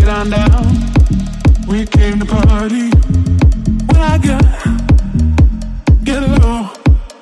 on down. We came to party. When I got